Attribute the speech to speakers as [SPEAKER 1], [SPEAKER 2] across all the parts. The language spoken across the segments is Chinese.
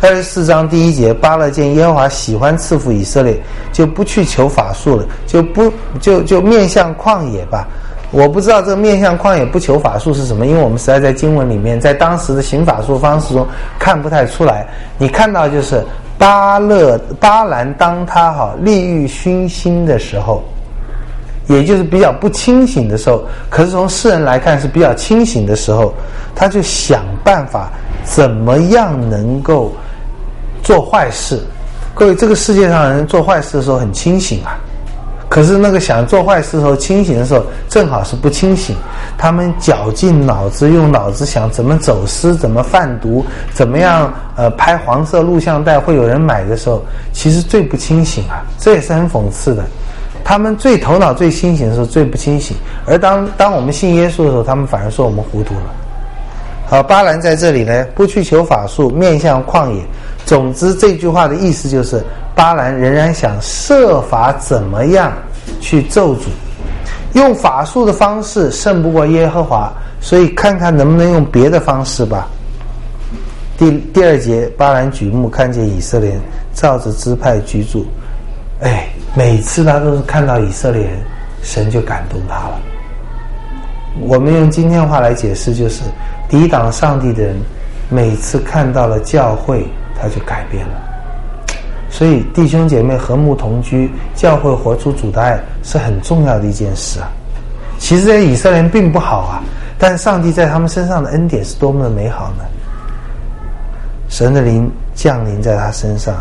[SPEAKER 1] 24章第1节，巴勒见耶和华喜欢赐福以色列，就不去求法术了，就面向旷野吧。我不知道这个面向旷野不求法术是什么，因为我们实在在经文里面，在当时的行法术方式中看不太出来。你看到就是巴兰当他利欲熏心的时候，也就是比较不清醒的时候，可是从世人来看是比较清醒的时候，他就想办法怎么样能够做坏事。各位，这个世界上人做坏事的时候很清醒啊，可是那个想做坏事的时候清醒的时候正好是不清醒，他们绞尽脑汁，用脑子想怎么走私，怎么贩毒，怎么样拍黄色录像带会有人买的时候，其实最不清醒啊。这也是很讽刺的，他们最头脑最清醒的时候最不清醒，而当我们信耶稣的时候，他们反而说我们糊涂了。好，巴兰在这里呢，不去求法术，面向旷野。总之这句话的意思就是巴兰仍然想设法怎么样去咒诅，用法术的方式胜不过耶和华，所以看看能不能用别的方式吧。第2节，巴兰举目看见以色列人照着支派居住，每次他都是看到以色列人，神就感动他了。我们用今天话来解释，就是抵挡上帝的人每次看到了教会，他就改变了。所以弟兄姐妹和睦同居，教会活出主的爱是很重要的一件事啊。其实这些以色列人并不好啊，但是上帝在他们身上的恩典是多么的美好呢？神的灵降临在他身上，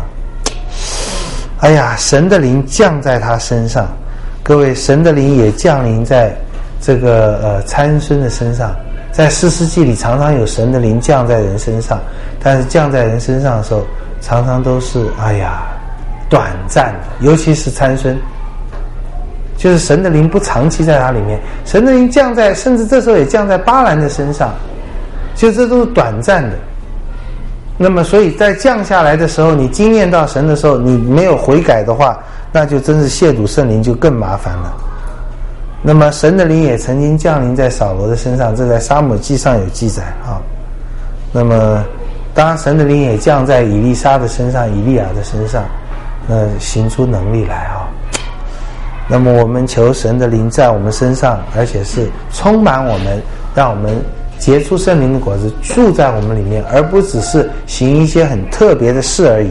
[SPEAKER 1] 神的灵降在他身上。各位，神的灵也降临在这个参孙的身上。在士师记里常常有神的灵降在人身上，但是降在人身上的时候常常都是短暂的，尤其是参孙，就是神的灵不长期在他里面，神的灵降在，甚至这时候也降在巴兰的身上，就这都是短暂的。那么所以在降下来的时候，你经验到神的时候，你没有悔改的话，那就真是亵渎圣灵，就更麻烦了。那么神的灵也曾经降临在扫罗的身上，这在撒母耳记上有记载啊。那么当然神的灵也降在以利沙的身上，以利亚的身上，行出能力来啊。那么我们求神的灵在我们身上，而且是充满我们，让我们结出圣灵的果子，住在我们里面，而不只是行一些很特别的事而已。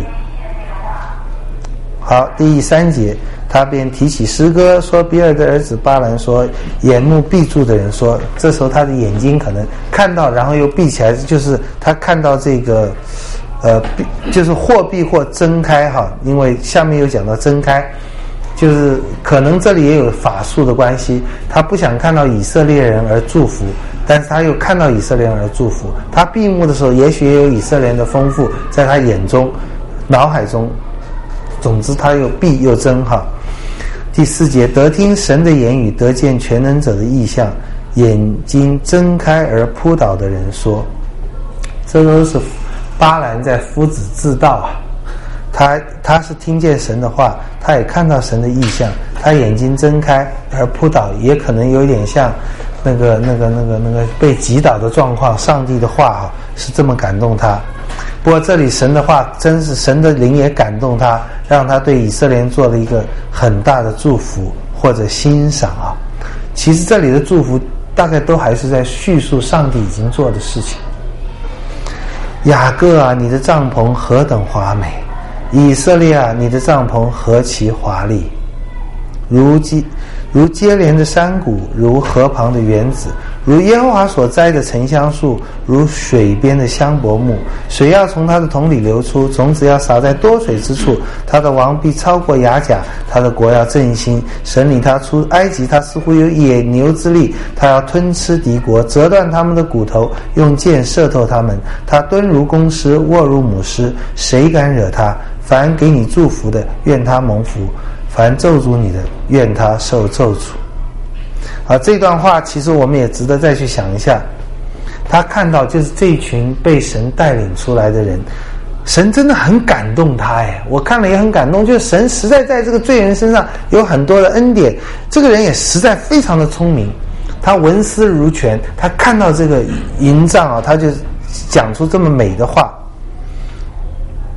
[SPEAKER 1] 好，第3节，他便提起诗歌，说比尔的儿子巴兰说，眼目闭住的人说，这时候他的眼睛可能看到，然后又闭起来，就是他看到这个就是或闭或睁开哈，因为下面又讲到睁开，就是可能这里也有法术的关系，他不想看到以色列人而祝福，但是他又看到以色列人而祝福。他闭目的时候，也许也有以色列人的丰富在他眼中、脑海中。总之他又闭又睁哈。第4节，得听神的言语，得见全能者的异象，眼睛睁开而扑倒的人说，这都是巴兰在夫子自道啊。他是听见神的话，他也看到神的异象，他眼睛睁开而扑倒，也可能有点像那个被击倒的状况。上帝的话是这么感动他。不过这里神的话真是神的灵也感动他，让他对以色列人做了一个很大的祝福或者欣赏啊。其实这里的祝福大概都还是在叙述上帝已经做的事情。雅各啊，你的帐篷何等华美，以色列啊，你的帐篷何其华丽，如接连的山谷，如河旁的园子，如耶和华所栽的沉香树，如水边的香柏木。水要从他的桶里流出，种子要撒在多水之处。他的王必超过雅甲，他的国要振兴。神领他出埃及，他似乎有野牛之力，他要吞吃敌国，折断他们的骨头，用箭射透他们。他蹲如公狮，卧如母狮，谁敢惹他？凡给你祝福的，愿他蒙福；凡咒诅你的，愿他受咒诅。这段话其实我们也值得再去想一下。他看到就是这一群被神带领出来的人，神真的很感动他我看了也很感动，就是神实在在这个罪人身上有很多的恩典。这个人也实在非常的聪明，他文思如泉，他看到这个营帐他就讲出这么美的话。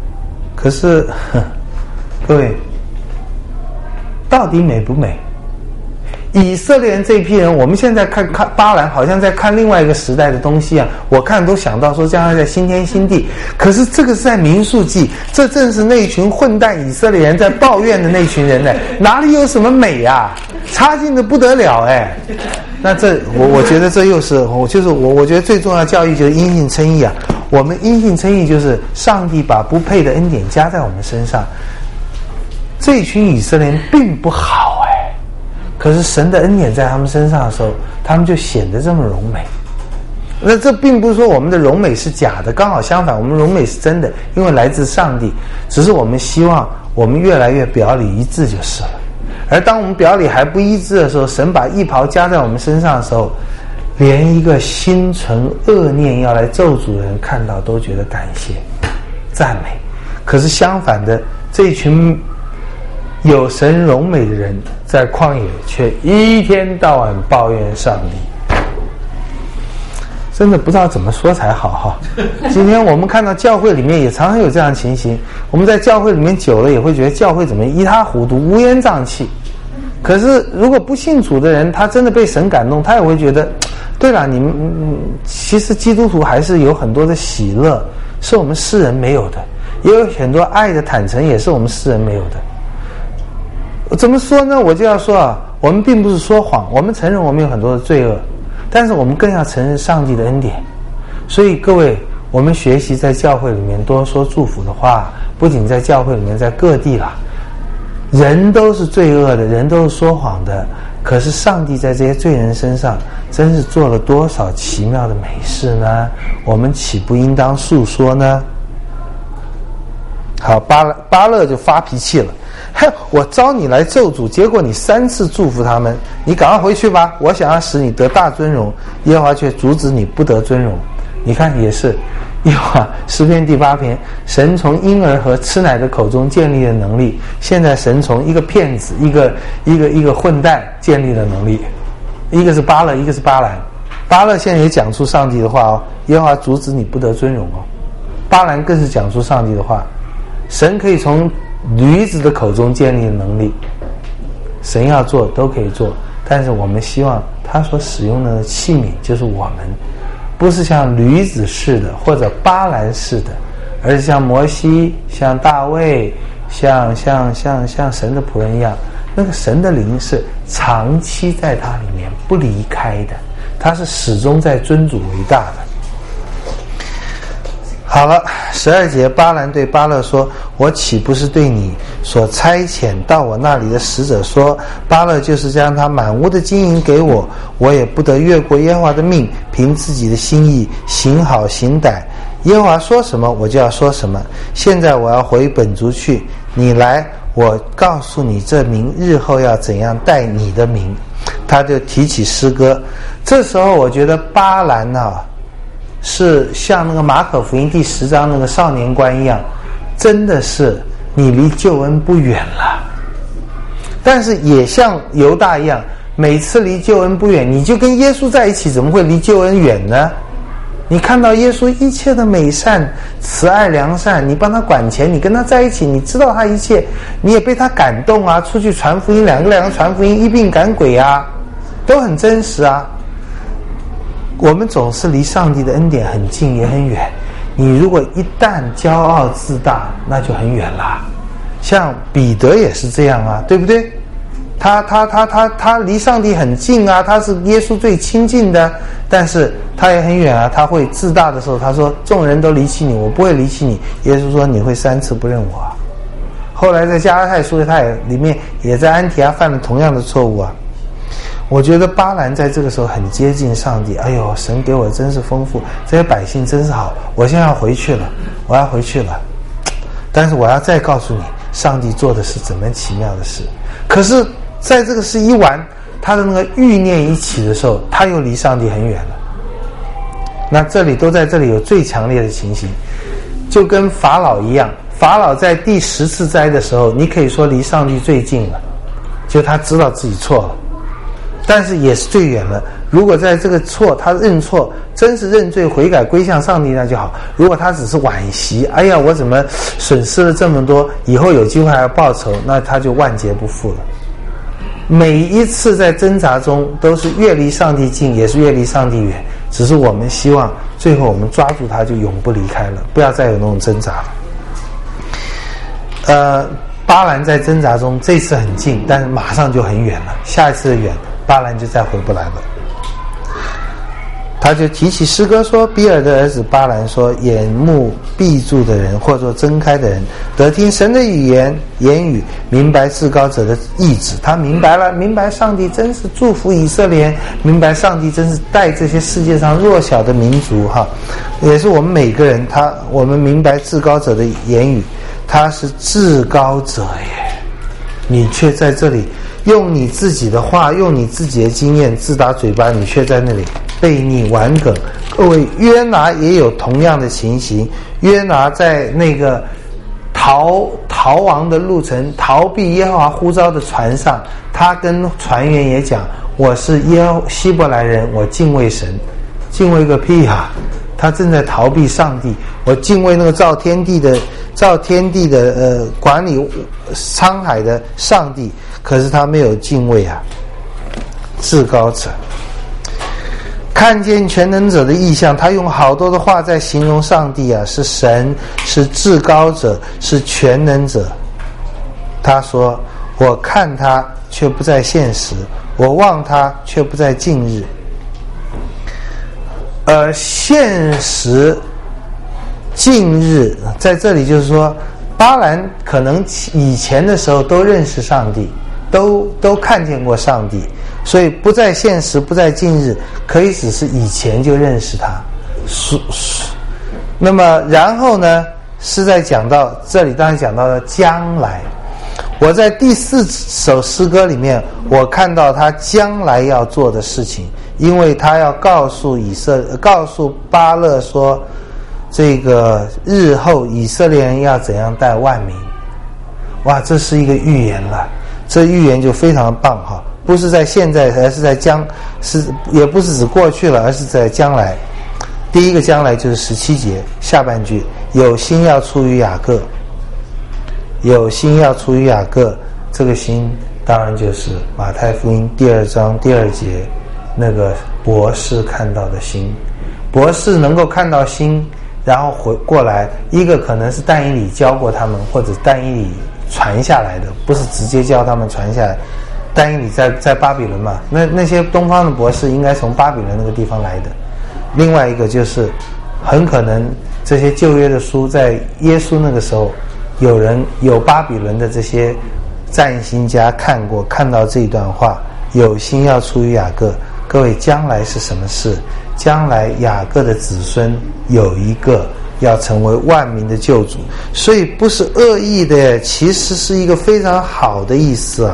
[SPEAKER 1] 可是各位，到底美不美？以色列人这批人，我们现在看巴兰好像在看另外一个时代的东西啊，我看都想到说将来在新天新地，可是这个是在民数记，这正是那群混蛋以色列人在抱怨的那群人呢，哪里有什么美啊，差劲的不得了哎。那这我觉得这又是我觉得最重要的教育就是因信称义啊。我们因信称义就是上帝把不配的恩典加在我们身上。这群以色列人并不好哎，可是神的恩典在他们身上的时候，他们就显得这么荣美。那这并不是说我们的荣美是假的，刚好相反，我们荣美是真的，因为来自上帝。只是我们希望我们越来越表里一致就是了。而当我们表里还不一致的时候，神把义袍加在我们身上的时候，连一个心存恶念要来咒诅的人看到都觉得感谢赞美。可是相反的，这群有神荣美的人在旷野却一天到晚抱怨上帝，真的不知道怎么说才好哈。今天我们看到教会里面也常常有这样的情形，我们在教会里面久了也会觉得教会怎么一塌糊涂乌烟瘴气。可是如果不信主的人，他真的被神感动，他也会觉得对了，你们其实基督徒还是有很多的喜乐是我们世人没有的，也有很多爱的坦诚也是我们世人没有的。怎么说呢？我就要说啊，我们并不是说谎，我们承认我们有很多的罪恶，但是我们更要承认上帝的恩典。所以各位，我们学习在教会里面多说祝福的话，不仅在教会里面，在各地啦，人都是罪恶的，人都是说谎的，可是上帝在这些罪人身上真是做了多少奇妙的美事呢？我们岂不应当述说呢？好，巴勒就发脾气了，我招你来咒诅，结果你3次祝福他们，你赶快回去吧，我想要使你得大尊荣，耶和华却阻止你不得尊荣。你看也是，耶和华诗篇第8篇，神从婴儿和吃奶的口中建立了能力，现在神从一个骗子一个混蛋建立了能力，一个是巴勒，一个是巴兰。巴勒现在也讲出上帝的话哦，耶和华阻止你不得尊荣哦。巴兰更是讲出上帝的话，神可以从驴子的口中建立的能力，神要做都可以做，但是我们希望他所使用的器皿就是我们，不是像驴子似的或者巴兰似的，而是像摩西、像大卫、像神的仆人一样，那个神的灵是长期在他里面不离开的，他是始终在尊主为大的。好了，12节，巴兰对巴勒说，我岂不是对你所差遣到我那里的使者说，巴勒就是将他满屋的金银给我，我也不得越过耶和华的命，凭自己的心意行好行歹，耶和华说什么我就要说什么。现在我要回本族去，你来，我告诉你这名日后要怎样待你的名。他就提起诗歌。这时候我觉得巴兰啊是像那个马可福音第10章那个少年官一样，真的是你离救恩不远了，但是也像犹大一样，每次离救恩不远，你就跟耶稣在一起，怎么会离救恩远呢？你看到耶稣一切的美善、慈爱、良善，你帮他管钱，你跟他在一起，你知道他一切，你也被他感动啊，出去传福音，两个传福音，一并赶鬼啊，都很真实啊。我们总是离上帝的恩典很近也很远，你如果一旦骄傲自大，那就很远啦。像彼得也是这样啊，对不对？他离上帝很近啊，他是耶稣最亲近的，但是他也很远啊。他会自大的时候，他说众人都离弃你，我不会离弃你。耶稣说你会3次不认我啊。后来在加拉太书他也里面也在安提阿犯了同样的错误啊。我觉得巴兰在这个时候很接近上帝，哎呦，神给我真是丰富，这些百姓真是好，我现在要回去了，我要回去了。但是我要再告诉你，上帝做的是怎么奇妙的事。可是在这个事一完，他的那个欲念一起的时候，他又离上帝很远了。那这里都在这里有最强烈的情形，就跟法老一样，法老在第10次灾的时候，你可以说离上帝最近了，就他知道自己错了，但是也是最远了。 如果在这个错他认错，真是认罪悔改归向上帝，那就好。如果他只是惋惜，哎呀我怎么损失了这么多，以后有机会还要报仇，那他就万劫不复了。每一次在挣扎中都是越离上帝近，也是越离上帝远，只是我们希望最后我们抓住他就永不离开了，不要再有那种挣扎了。巴兰在挣扎中这次很近，但是马上就很远了，下一次的远巴兰就再回不来了。他就提起诗歌说，比尔的儿子巴兰说，眼目闭住的人或者说睁开的人得听神的言语，明白至高者的意志。他明白了，明白上帝真是祝福以色列，明白上帝真是带这些世界上弱小的民族也是我们每个人，我们明白至高者的言语，他是至高者耶，你却在这里用你自己的话，用你自己的经验自打嘴巴，你却在那里悖逆顽梗。各位，约拿也有同样的情形。约拿在那个逃亡的路程，逃避耶和华呼召的船上，他跟船员也讲，我是希伯来人，我敬畏神。敬畏个屁啊，他正在逃避上帝。我敬畏那个造天地的管理沧海的上帝，可是他没有敬畏至高者。看见全能者的意象，他用好多的话在形容上帝是神，是至高者，是全能者。他说，我看他却不在现实，我望他却不在近日。现实近日在这里就是说，巴兰可能以前的时候都认识上帝，都看见过上帝，所以不在现实不在近日，可以只是以前就认识他。那么然后呢，是在讲到这里，当然讲到了将来。我在第4首诗歌里面，我看到他将来要做的事情，因为他要告诉巴勒说，这个日后以色列人要怎样带万民。哇，这是一个预言了，这预言就非常棒不是在现在，而是在也不是指过去了，而是在将来。第一个将来就是17节下半句，有心要出于雅各。有心要出于雅各，这个心当然就是马太福音第2章第2节那个博士看到的心。博士能够看到心，然后回过来，一个可能是但以理教过他们，或者但以理传下来的，不是直接教他们传下来。但以理在巴比伦嘛，那些东方的博士应该从巴比伦那个地方来的。另外一个就是很可能这些旧约的书在耶稣那个时候，有巴比伦的这些占星家看到这一段话，有心要出于雅各。各位，将来是什么事？将来雅各的子孙有一个要成为万民的救主，所以不是恶意的，其实是一个非常好的意思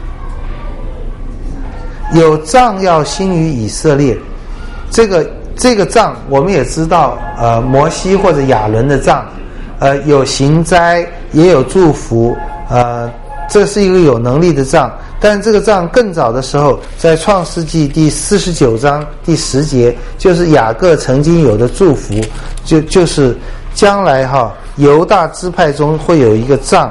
[SPEAKER 1] 有杖要兴于以色列，这个杖我们也知道，摩西或者亚伦的杖，有行灾也有祝福，这是一个有能力的杖。但这个杖更早的时候，在创世纪第49章第10节，就是雅各曾经有的祝福，就是将来犹大支派中会有一个杖。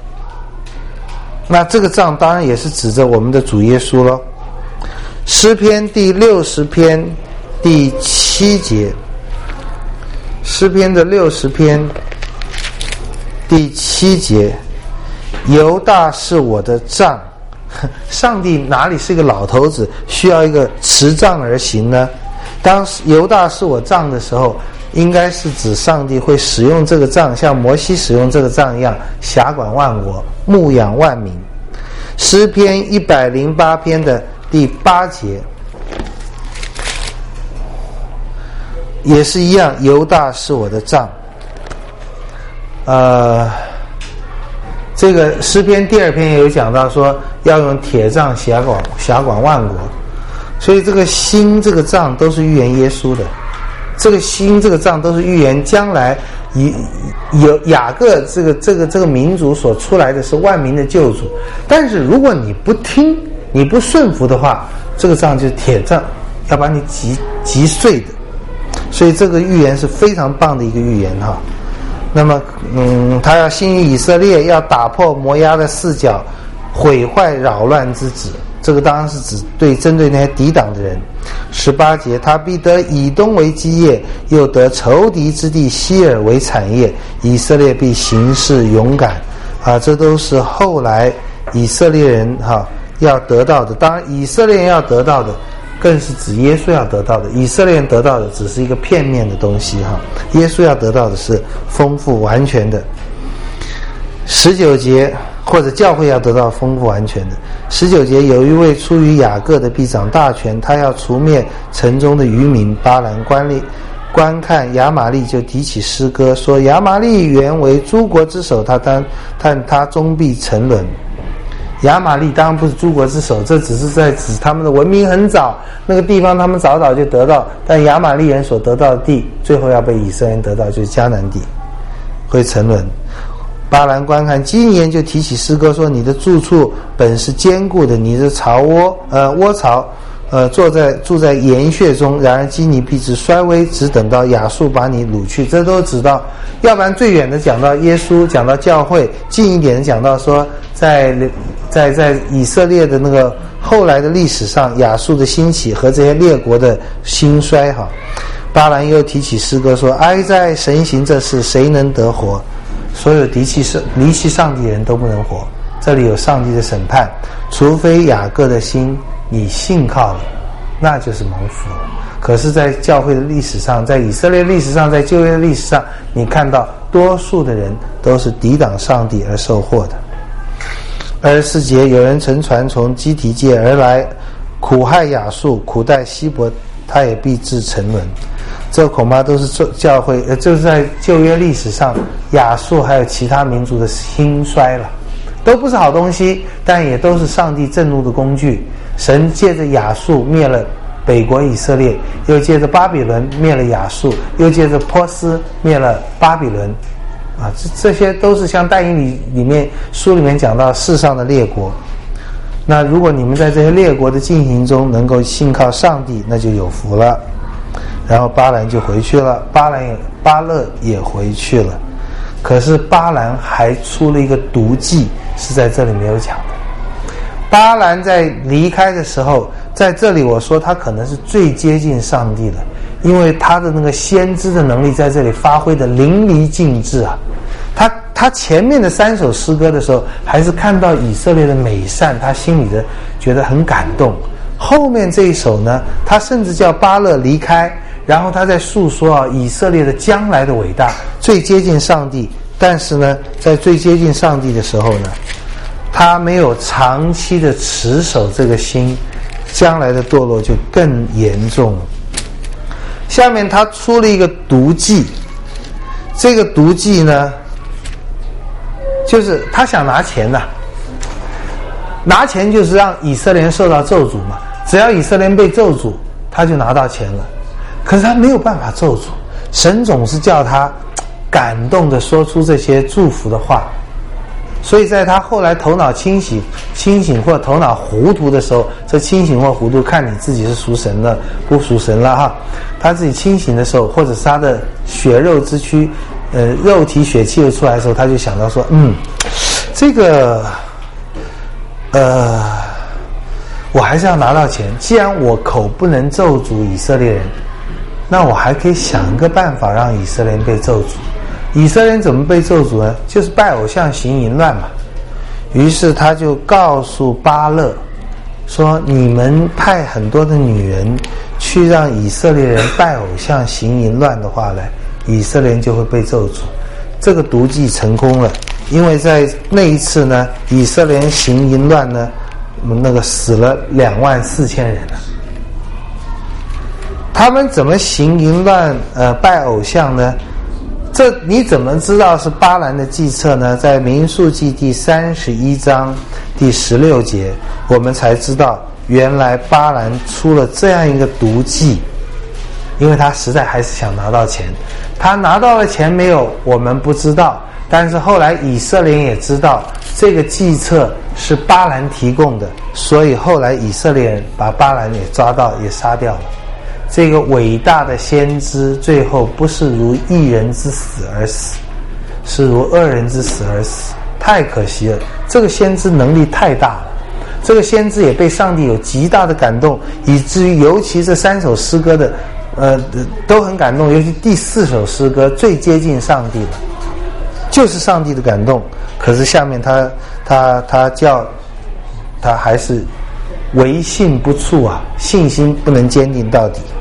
[SPEAKER 1] 那这个杖当然也是指着我们的主耶稣咯。诗篇第60篇第7节，诗篇的60篇第7节，犹大是我的杖。上帝哪里是个老头子需要一个持杖而行呢？当犹大是我杖的时候，应该是指上帝会使用这个杖，像摩西使用这个杖一样，辖管万国，牧养万民。诗篇108篇的第8节也是一样，犹大是我的杖。这个诗篇第2篇也有讲到说要用铁杖辖管万国，所以这个心这个杖都是预言耶稣的，这个心这个杖都是预言将来有雅各这个民族所出来的是万民的救主。但是如果你不听，你不顺服的话，这个杖就是铁杖， 要把你击碎的。所以这个预言是非常棒的一个预言哈。那么他要兴于以色列，要打破摩押的四角，毁坏扰乱之子。这个当然是指针对那些抵挡的人。18节，他必得以东为基业，又得仇敌之地希尔为产业，以色列必行事勇敢。这都是后来以色列人要得到的。当然以色列人要得到的更是指耶稣要得到的，以色列人得到的只是一个片面的东西耶稣要得到的是丰富完全的。19节，或者教会要得到丰富完全的。19节，有一位出于雅各的必掌大权，他要除灭城中的渔民。巴兰观看亚玛力，就提起诗歌说，亚玛力原为诸国之首，但他终必沉沦。亚玛力当然不是诸国之首，这只是在指他们的文明很早，那个地方他们早就得到，但亚玛力人所得到的地最后要被以色列人得到，就是迦南地，会沉沦。巴兰观看基尼人，就提起诗歌说，你的住处本是坚固的，你的窝巢住在岩穴中，然而基尼必至衰微，只等到亚述把你掳去。这都指到，要不然最远的讲到耶稣，讲到教会，近一点的讲到说在以色列的那个后来的历史上，亚述的兴起和这些列国的兴衰巴兰又提起诗歌说，哀哉，神行这事，谁能得活？所有离弃上帝的人都不能活。这里有上帝的审判，除非雅各的心你信靠了，那就是蒙福了。可是在教会的历史上，在以色列历史上，在旧约的历史上，你看到多数的人都是抵挡上帝而受祸的。24节，有人乘船从基提界而来，苦害亚述，苦待希伯，他也必致沉沦。这恐怕都是教会就是在旧约历史上亚述还有其他民族的兴衰了，都不是好东西，但也都是上帝震怒的工具。神借着亚述灭了北国以色列，又借着巴比伦灭了亚述，又借着波斯灭了巴比伦这些都是像但以理里面书里面讲到世上的列国。那如果你们在这些列国的进行中能够信靠上帝，那就有福了。然后巴兰就回去了，巴勒也回去了。可是巴兰还出了一个毒计，是在这里没有讲的。巴兰在离开的时候，在这里我说他可能是最接近上帝的，因为他的那个先知的能力在这里发挥的淋漓尽致他前面的3首诗歌的时候，还是看到以色列的美善，他心里的觉得很感动。后面这一首呢，他甚至叫巴勒离开，然后他在诉说以色列的将来的伟大，最接近上帝。但是呢，在最接近上帝的时候呢，他没有长期的持守这个心，将来的堕落就更严重了。下面他出了一个毒计，这个毒计呢，就是他想拿钱拿钱就是让以色列人受到咒诅嘛，只要以色列人被咒诅，他就拿到钱了。可是他没有办法咒诅，神总是叫他感动的说出这些祝福的话。所以在他后来头脑清醒或头脑糊涂的时候，这清醒或糊涂看你自己是属神的不属神了他自己清醒的时候，或者是他的血肉之躯肉体血气又出来的时候，他就想到说这个我还是要拿到钱。既然我口不能咒诅以色列人，那我还可以想一个办法让以色列人被咒诅。以色列人怎么被咒诅呢？就是拜偶像行淫乱嘛。于是他就告诉巴勒说，你们派很多的女人去让以色列人拜偶像行淫乱的话呢，以色列人就会被咒诅。这个毒计成功了，因为在那一次呢，以色列人行淫乱呢，那个死了24000人了。他们怎么行淫乱拜偶像呢？这你怎么知道是巴兰的计策呢？在民数记第31章第16节，我们才知道原来巴兰出了这样一个毒计。因为他实在还是想拿到钱，他拿到了钱没有我们不知道， 但是后来以色列人也知道这个计策是巴兰提供的，所以后来以色列人把巴兰也抓到，也杀掉了。这个伟大的先知最后不是如一人之死而死，是如恶人之死而死，太可惜了。这个先知能力太大了，这个先知也被上帝有极大的感动，以至于尤其这3首诗歌的都很感动，尤其第4首诗歌最接近上帝了，就是上帝的感动。可是下面他叫他还是唯信不处啊，信心不能坚定到底。